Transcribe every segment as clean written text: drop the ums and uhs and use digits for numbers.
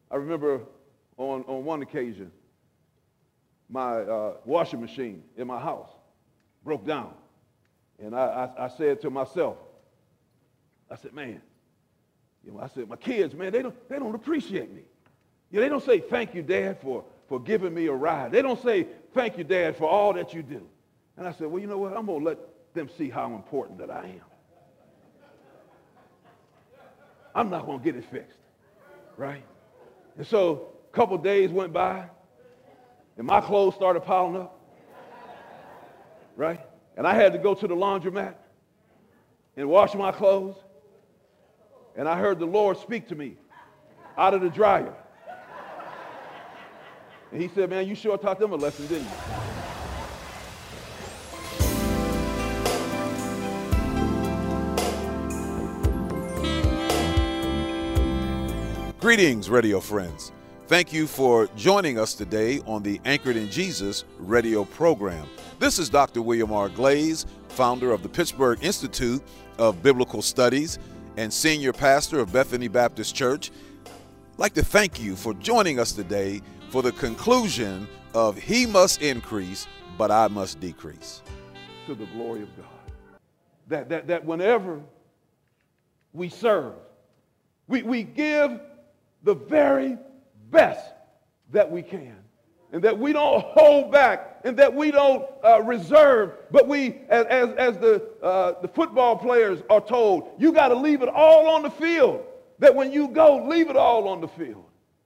I remember on one occasion, my washing machine in my house broke down. And I said to myself, I said, man, I said, my kids, man, they don't appreciate me. They don't say, thank you, Dad, for giving me a ride. They don't say, thank you, Dad, for all that you do. And I said, well, you know what? I'm going to let them see how important that I am. I'm not going to get it fixed, right? And so a couple days went by, and my clothes started piling up, right? And I had to go to the laundromat and wash my clothes. And I heard the Lord speak to me out of the dryer. And he said, man, you sure taught them a lesson, didn't you? Greetings, radio friends. Thank you for joining us today on the Anchored in Jesus radio program. This is Dr. William R. Glaze, founder of the Pittsburgh Institute of Biblical Studies and senior pastor of Bethany Baptist Church. I'd like to thank you for joining us today for the conclusion of He Must Increase, but I Must Decrease. To the glory of God. That whenever we serve, we give the very best that we can, and that we don't hold back, and that we don't reserve, but we, as the football players are told, you got to leave it all on the field. That when you go, leave it all on the field.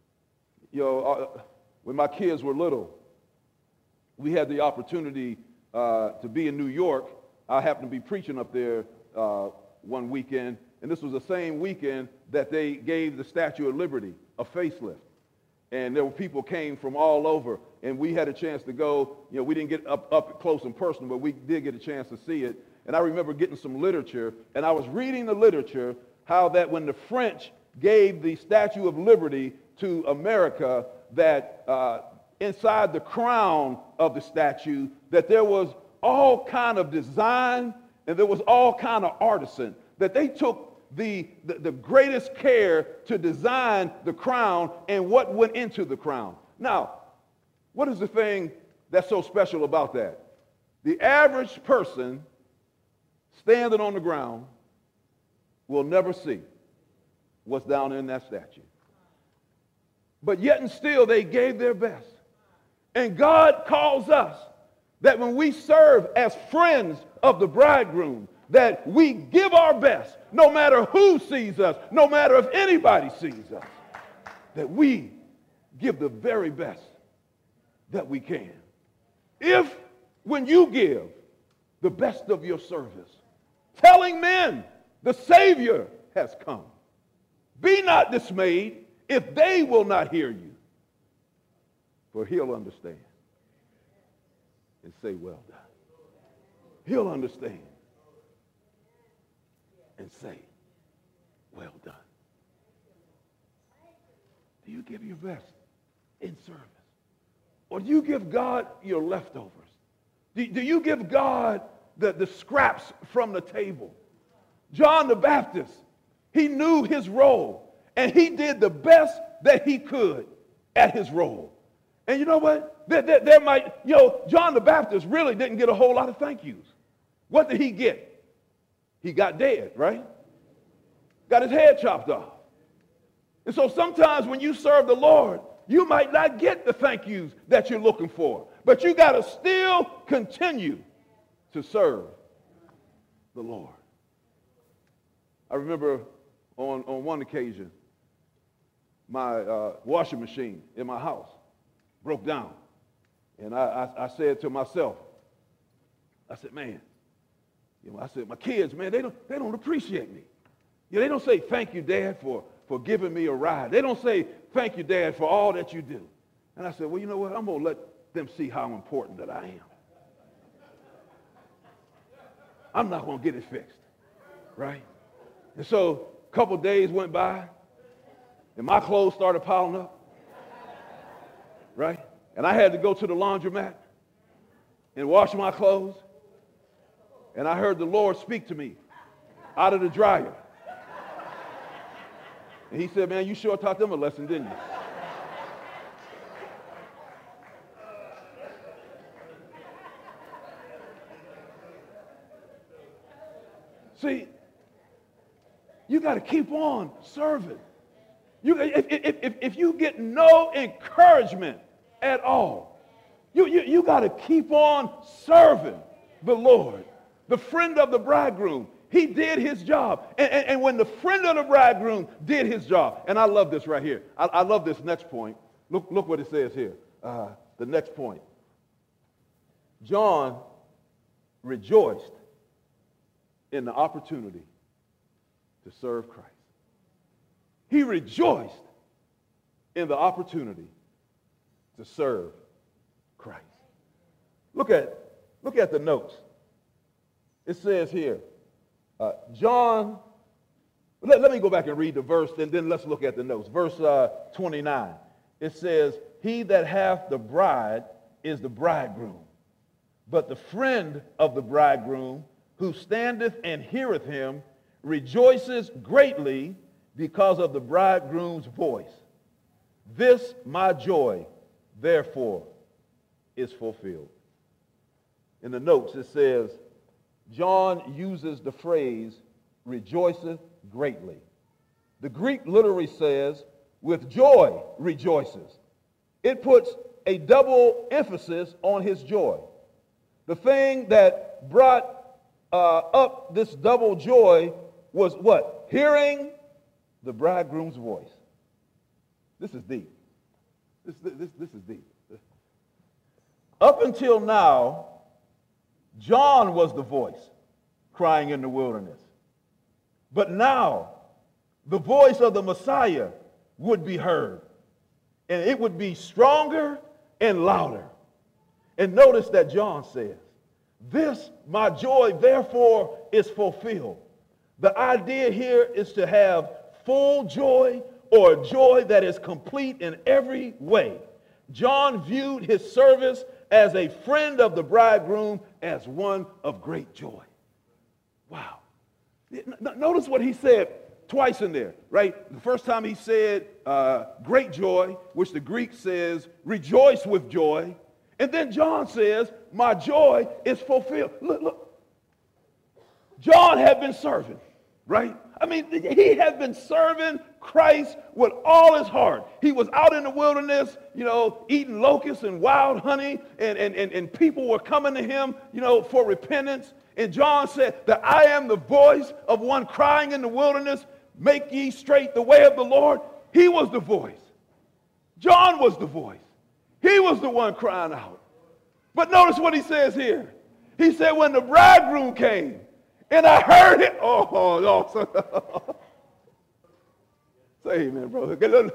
When my kids were little, we had the opportunity to be in New York. I happened to be preaching up there one weekend, and this was the same weekend that they gave the Statue of Liberty a facelift. And there were people came from all over, and we had a chance to go. We didn't get up close and personal, but we did get a chance to see it. And I remember getting some literature, and I was reading the literature, how that when the French gave the Statue of Liberty to America, that inside the crown of the statue, that there was all kind of design, and there was all kind of artisan, that they took the greatest care to design the crown and what went into the crown. Now, what is the thing that's so special about that? The average person standing on the ground will never see what's down in that statue. But yet and still they gave their best. And God calls us that when we serve as friends of the bridegroom, that we give our best, no matter who sees us, no matter if anybody sees us, that we give the very best that we can. If, when you give the best of your service, telling men the Savior has come, be not dismayed if they will not hear you, for he'll understand and say, well done. He'll understand and say, well done. Do you give your best in service? Or do you give God your leftovers? Do you give God the scraps from the table? John the Baptist, he knew his role, and he did the best that he could at his role. And you know what? John the Baptist really didn't get a whole lot of thank yous. What did he get? He got dead, right? Got his head chopped off. And so sometimes when you serve the Lord, you might not get the thank yous that you're looking for, but you got to still continue to serve the Lord. I remember on one occasion, my washing machine in my house broke down. And I said to myself, I said, man, I said, my kids, man, they don't appreciate me. They don't say, thank you, Dad, for giving me a ride. They don't say, thank you, Dad, for all that you do. And I said, well, you know what? I'm going to let them see how important that I am. I'm not going to get it fixed, right? And so a couple days went by, and my clothes started piling up, right? And I had to go to the laundromat and wash my clothes. And I heard the Lord speak to me out of the dryer. And he said, man, you sure taught them a lesson, didn't you? See, you got to keep on serving. If you get no encouragement at all, you got to keep on serving the Lord. The friend of the bridegroom, he did his job. And when the friend of the bridegroom did his job, and I love this right here. I love this next point. Look what it says here. The next point. John rejoiced in the opportunity to serve Christ. He rejoiced in the opportunity to serve Christ. Look at the notes. It says here, John, let me go back and read the verse, and then let's look at the notes. Verse 29, it says, he that hath the bride is the bridegroom, but the friend of the bridegroom, who standeth and heareth him, rejoices greatly because of the bridegroom's voice. This my joy, therefore, is fulfilled. In the notes it says, John uses the phrase, rejoiceth greatly. The Greek literally says, with joy rejoices. It puts a double emphasis on his joy. The thing that brought up this double joy was what? Hearing the bridegroom's voice. This is deep. This is deep. Up until now, John was the voice crying in the wilderness. But now, the voice of the Messiah would be heard. And it would be stronger and louder. And notice that John says, this, my joy, therefore, is fulfilled. The idea here is to have full joy, or joy that is complete in every way. John viewed his service as a friend of the bridegroom as one of great joy. Wow. Notice what he said twice in there, right? The first time he said great joy, which the Greek says rejoice with joy. And then John says, my joy is fulfilled. Look. John had been serving, right? I mean, he had been serving Christ with all his heart. He was out in the wilderness, eating locusts and wild honey, and people were coming to him, for repentance. And John said that I am the voice of one crying in the wilderness, make ye straight the way of the Lord. He was the voice. John was the voice. He was the one crying out. But notice what he says here. He said, when the bridegroom came, and I heard it. Say amen, brother.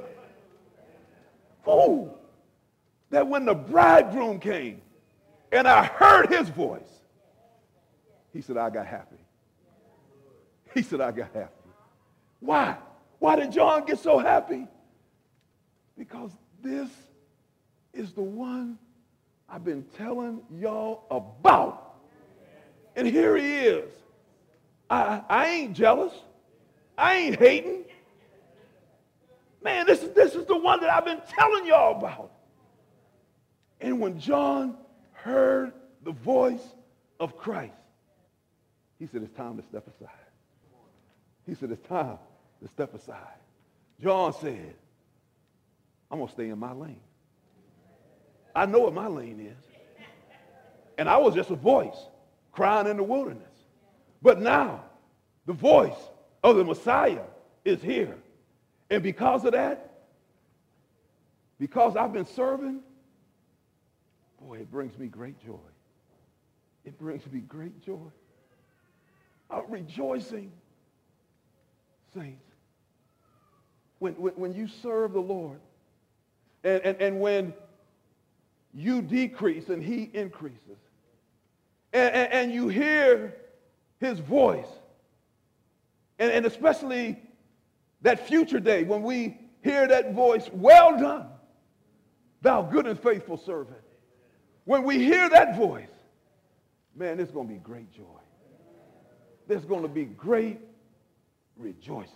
Oh, that when the bridegroom came, and I heard his voice, he said, I got happy. He said, I got happy. Why? Why did John get so happy? Because this is the one I've been telling y'all about. And here he is. I ain't jealous. I ain't hating. Man, this is the one that I've been telling y'all about. And when John heard the voice of Christ, he said, it's time to step aside. He said, it's time to step aside. John said, I'm going to stay in my lane. I know what my lane is. And I was just a voice crying in the wilderness. But now, the voice of the Messiah is here. And because of that, because I've been serving, boy, it brings me great joy. It brings me great joy. I'm rejoicing, saints, when you serve the Lord, and when you decrease and he increases, and you hear his voice, and especially that future day when we hear that voice, well done, thou good and faithful servant. When we hear that voice, man, there's going to be great joy. There's going to be great rejoicing.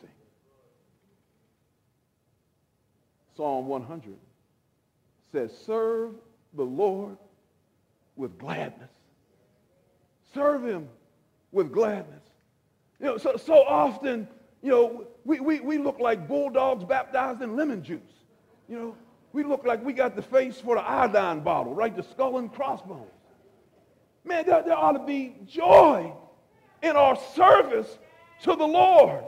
Psalm 100 says, serve the Lord with gladness. Serve him with gladness. So often, we look like bulldogs baptized in lemon juice. We look like we got the face for the iodine bottle, right? The skull and crossbones. Man, there ought to be joy in our service to the Lord.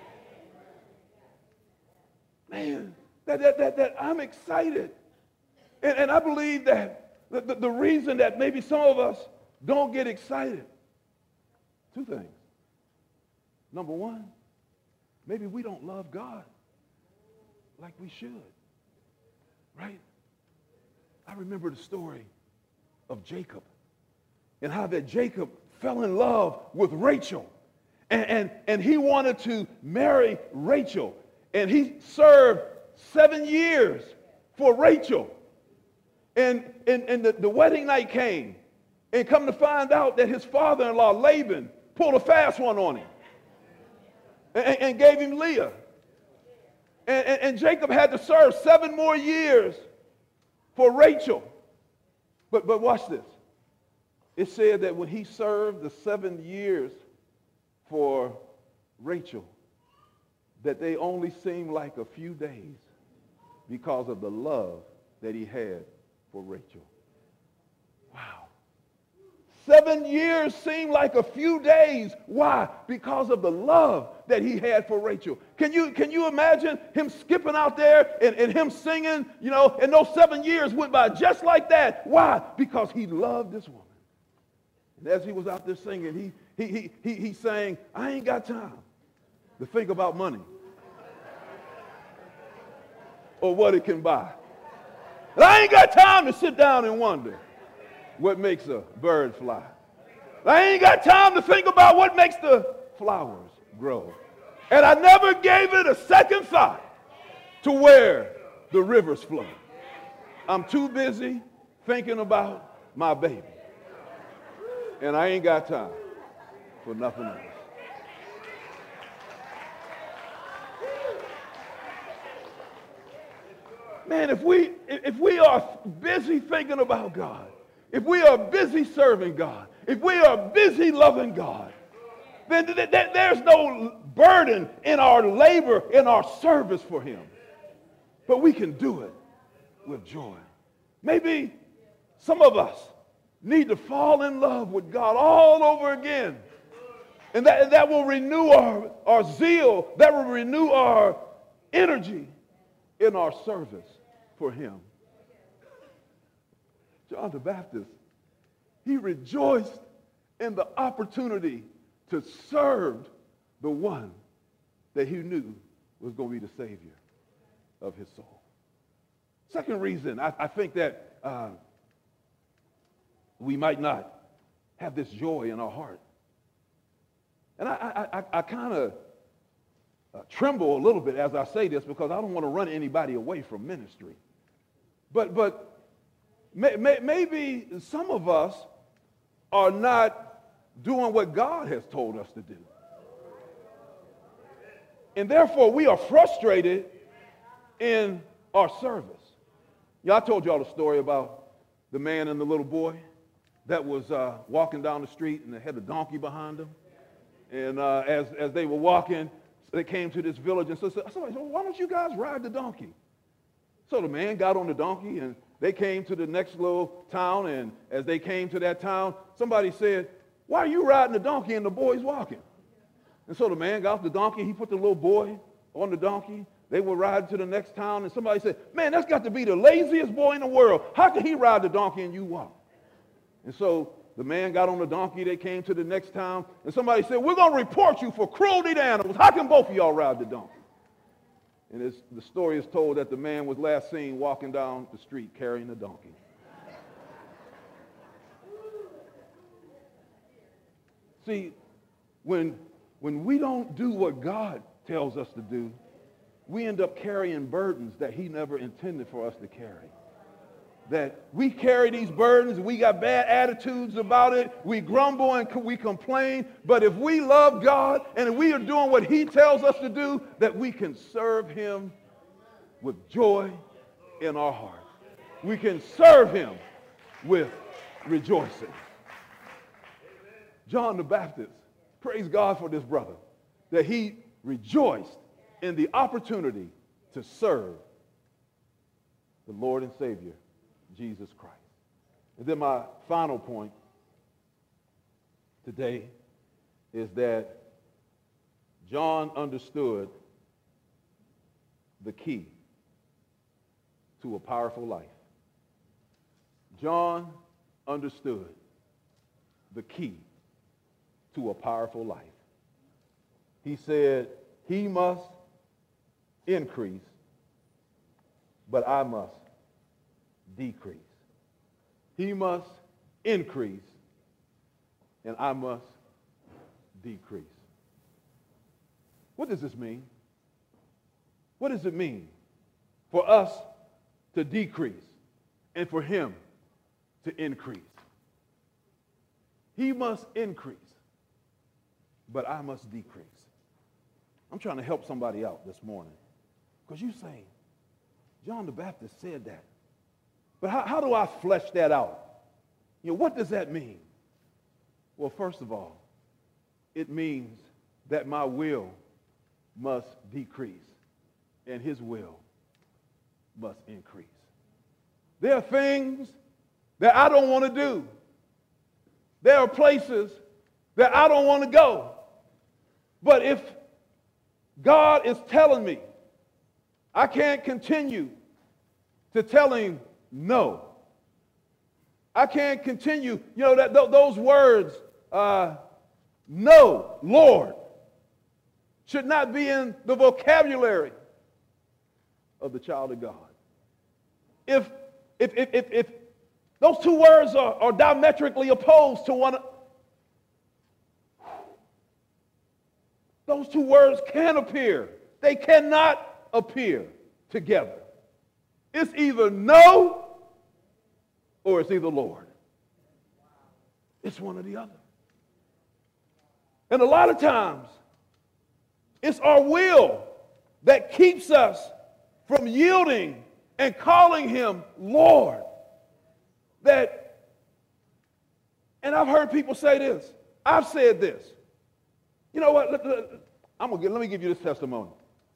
Man, that I'm excited. And I believe that the reason that maybe some of us don't get excited, two things. Number one, maybe we don't love God like we should, right? I remember the story of Jacob and how that Jacob fell in love with Rachel. And he wanted to marry Rachel. And he served 7 years for Rachel. And the wedding night came. And come to find out that his father-in-law, Laban, pulled a fast one on him. And gave him Leah. And Jacob had to serve 7 more years for Rachel. But watch this. It said that when he served the 7 years for Rachel, that they only seemed like a few days because of the love that he had for Rachel. Wow. 7 years seemed like a few days. Why? Because of the love that he had for Rachel. Can you imagine him skipping out there and him singing, and those 7 years went by just like that? Why? Because he loved this woman. And as he was out there singing, he sang, I ain't got time to think about money or what it can buy. And I ain't got time to sit down and wonder what makes a bird fly. I ain't got time to think about what makes the flowers grow. And I never gave it a second thought to where the rivers flow. I'm too busy thinking about my baby. And I ain't got time for nothing else. Man, if we are busy thinking about God, if we are busy serving God, if we are busy loving God, then there's no burden in our labor, in our service for him. But we can do it with joy. Maybe some of us need to fall in love with God all over again. And that will renew our zeal. That will renew our energy in our service for him. John the Baptist, he rejoiced in the opportunity to serve the one that he knew was going to be the Savior of his soul. Second reason, I think that we might not have this joy in our heart. And I kind of tremble a little bit as I say this because I don't want to run anybody away from ministry. But maybe some of us are not doing what God has told us to do. And therefore, we are frustrated in our service. I told y'all the story about the man and the little boy that was walking down the street and they had a donkey behind them. And as they were walking, they came to this village and somebody said, why don't you guys ride the donkey? So the man got on the donkey and they came to the next little town. And as they came to that town, somebody said, why are you riding the donkey and the boy's walking? And so the man got off the donkey. He put the little boy on the donkey. They were riding to the next town. And somebody said, man, that's got to be the laziest boy in the world. How can he ride the donkey and you walk? And so the man got on the donkey. They came to the next town. And somebody said, we're going to report you for cruelty to animals. How can both of y'all ride the donkey? And the story is told that the man was last seen walking down the street carrying the donkey. See, when we don't do what God tells us to do, we end up carrying burdens that he never intended for us to carry. That we carry these burdens, we got bad attitudes about it, we grumble and we complain, but if we love God and if we are doing what he tells us to do, that we can serve him with joy in our heart. We can serve him with rejoicing. John the Baptist, praise God for this brother. that he rejoiced in the opportunity to serve the Lord and Savior, Jesus Christ. And then my final point today is that John understood the key to a powerful life. John understood the key to a powerful life. He said, he must increase, but I must decrease. He must increase, and I must decrease. What does this mean? What does it mean for us to decrease and for him to increase? He must increase, but I must decrease. I'm trying to help somebody out this morning, because you say, John the Baptist said that. But how do I flesh that out? What does that mean? Well, first of all, it means that my will must decrease and his will must increase. There are things that I don't want to do. There are places that I don't want to go. But if God is telling me I can't continue to tell him no, I can't continue, those words, no, Lord, should not be in the vocabulary of the child of God. If those two words are diametrically opposed to one another, those two words can appear. They cannot appear together. It's either no or it's either Lord. It's one or the other. And a lot of times, it's our will that keeps us from yielding and calling him Lord. And I've heard people say this. I've said this. You know what? Let me give you this testimony.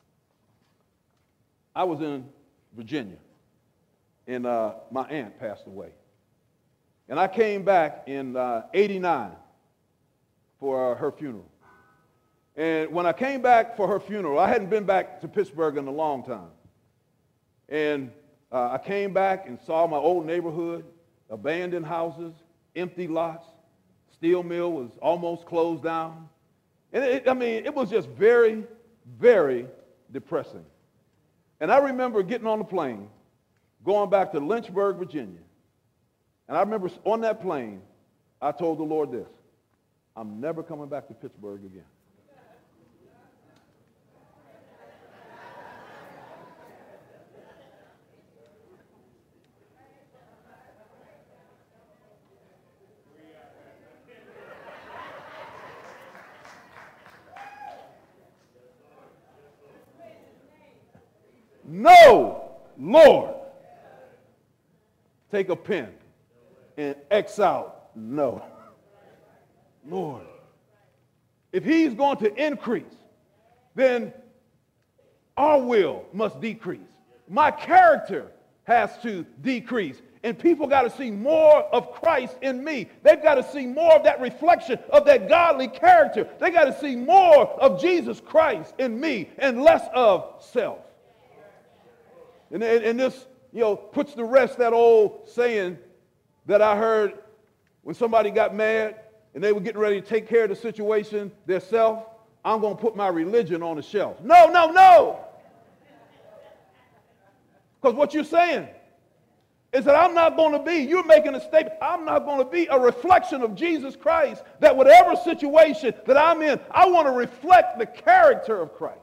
I was in Virginia, and my aunt passed away. And I came back in 89 for her funeral. And when I came back for her funeral, I hadn't been back to Pittsburgh in a long time. And I came back and saw my old neighborhood, abandoned houses, empty lots. Steel mill was almost closed down. And it was just very, very depressing. And I remember getting on the plane, going back to Lynchburg, Virginia. And I remember on that plane, I told the Lord this: I'm never coming back to Pittsburgh again. No, Lord. Take a pen and X out no. Lord. If he's going to increase, then our will must decrease. My character has to decrease. And people got to see more of Christ in me. They've got to see more of that reflection of that godly character. They got to see more of Jesus Christ in me and less of self. And this, puts to rest that old saying that I heard when somebody got mad and they were getting ready to take care of the situation themselves. I'm going to put my religion on the shelf. No. Because what you're saying is that I'm not going to be, you're making a statement, I'm not going to be a reflection of Jesus Christ, that whatever situation that I'm in, I want to reflect the character of Christ.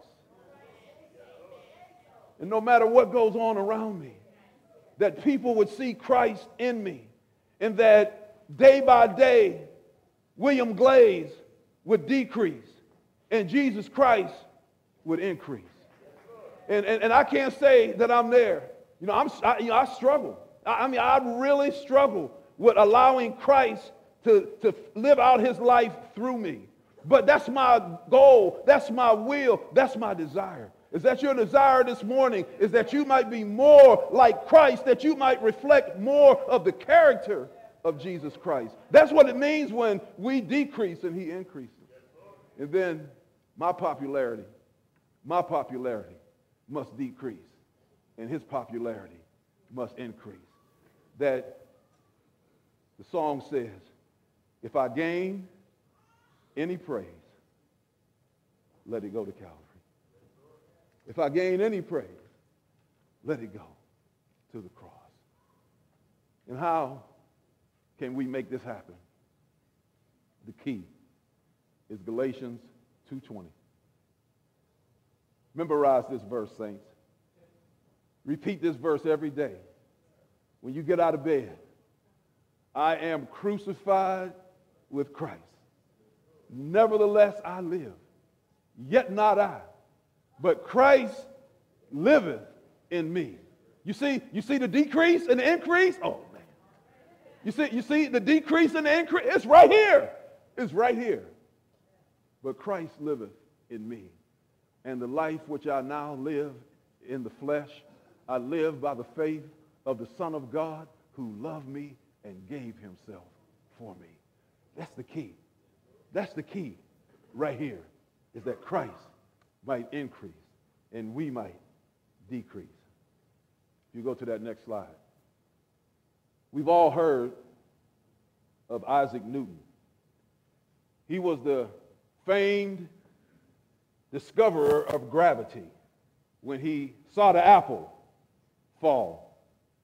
And no matter what goes on around me, that people would see Christ in me, and that day by day, William Glaze would decrease and Jesus Christ would increase. And I can't say that I'm there. I struggle. I really struggle with allowing Christ to live out his life through me. but that's my goal, that's my will, that's my desire. Is that your desire this morning? Is that you might be more like Christ, that you might reflect more of the character of Jesus Christ? That's what it means when we decrease and he increases. And then my popularity must decrease and his popularity must increase. That the song says, if I gain any praise, let it go to Calvary. If I gain any praise, let it go to the cross. And how can we make this happen? The key is Galatians 2:20. Memorize this verse, saints. Repeat this verse every day. When you get out of bed, I am crucified with Christ. Nevertheless I live, yet not I, but Christ liveth in me. You see the decrease and the increase? Oh, man. You see the decrease and the increase? It's right here. It's right here. But Christ liveth in me. And the life which I now live in the flesh, I live by the faith of the Son of God who loved me and gave himself for me. That's the key. That's the key right here, is that Christ might increase and we might decrease. If you go to that next slide. We've all heard of Isaac Newton. He was the famed discoverer of gravity when he saw the apple fall.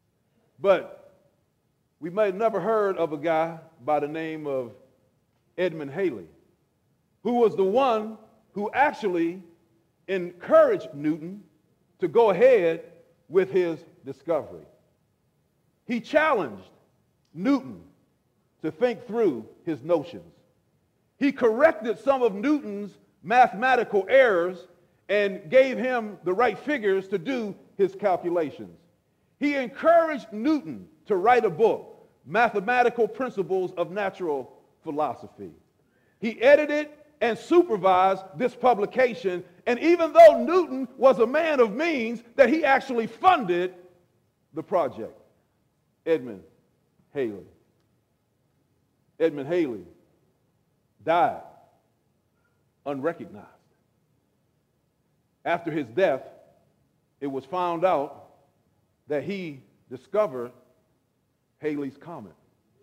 But we may have never heard of a guy by the name of Edmund Halley, who was the one who actually encouraged Newton to go ahead with his discovery. He challenged Newton to think through his notions. He corrected some of Newton's mathematical errors and gave him the right figures to do his calculations. He encouraged Newton to write a book, Mathematical Principles of Natural Philosophy. He edited and supervised this publication, and even though Newton was a man of means, that he actually funded the project. Edmund Halley. Edmund Halley died unrecognized. After his death, it was found out that he discovered Halley's Comet,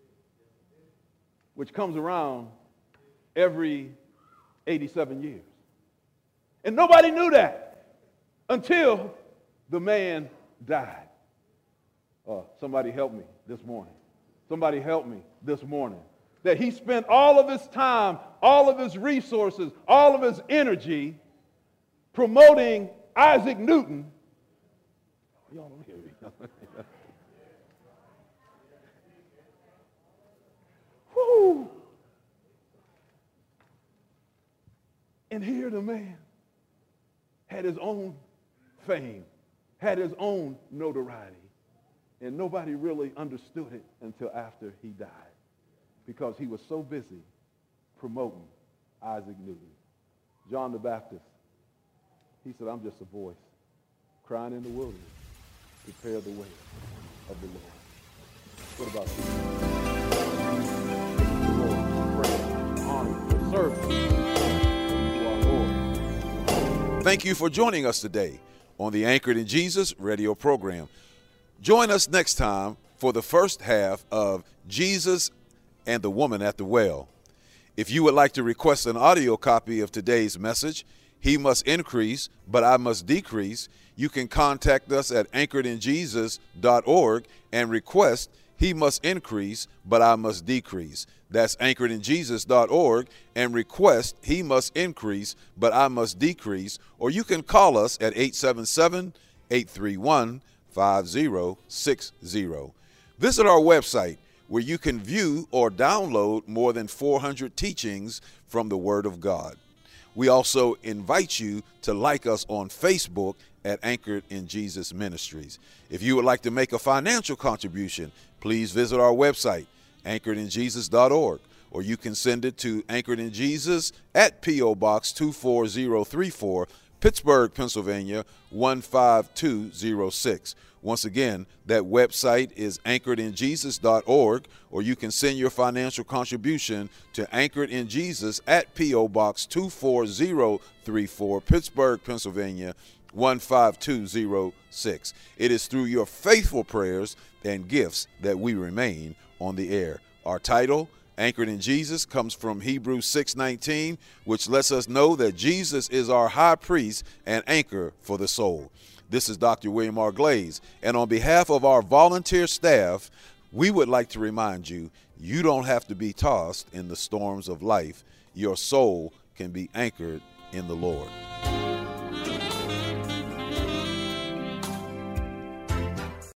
which comes around every 87 years. And nobody knew that until the man died. Somebody help me this morning. Somebody help me this morning. That he spent all of his time, all of his resources, all of his energy promoting Isaac Newton. Y'all don't hear me. Woo. And here the man had his own fame, had his own notoriety, and nobody really understood it until after he died, because he was so busy promoting Isaac Newton. John the Baptist, he said, I'm just a voice crying in the wilderness, prepare the way of the Lord. What about you? Thank you for joining us today on the Anchored in Jesus radio program. Join us next time for the first half of Jesus and the Woman at the Well. If you would like to request an audio copy of today's message, He Must Increase, But I Must Decrease, you can contact us at anchoredinjesus.org and request He Must Increase, But I Must Decrease. That's anchoredinjesus.org and request He Must Increase, But I Must Decrease. Or you can call us at 877-831-5060. Visit our website where you can view or download more than 400 teachings from the Word of God. We also invite you to like us on Facebook at Anchored in Jesus Ministries. If you would like to make a financial contribution, please visit our website, anchoredinjesus.org, or you can send it to Anchored in Jesus at P.O. Box 24034, Pittsburgh, Pennsylvania 15206. Once again, that website is anchoredinjesus.org, or you can send your financial contribution to Anchored in Jesus at P.O. Box 24034, Pittsburgh, Pennsylvania 15206. It is through your faithful prayers and gifts that we remain on the air. Our title, Anchored in Jesus, comes from Hebrews 6:19, which lets us know that Jesus is our high priest and anchor for the soul. This is Dr. William R. Glaze, and on behalf of our volunteer staff, we would like to remind you, you don't have to be tossed in the storms of life. Your soul can be anchored in the Lord.